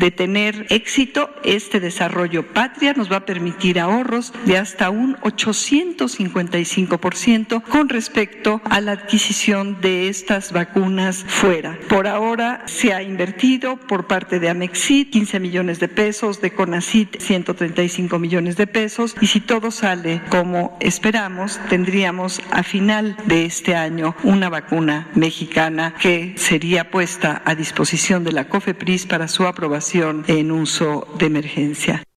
De tener éxito, este desarrollo patria nos va a permitir ahorros de hasta un 855% con respecto a la adquisición de estas vacunas fuera. Por ahora se ha invertido por parte de Amexit 15 millones de pesos, de CONACYT 135 millones de pesos, y si todo sale como esperamos, tendríamos a final de este año una vacuna mexicana que sería puesta a disposición de la COFEPRIS para su aprobación en uso de emergencia.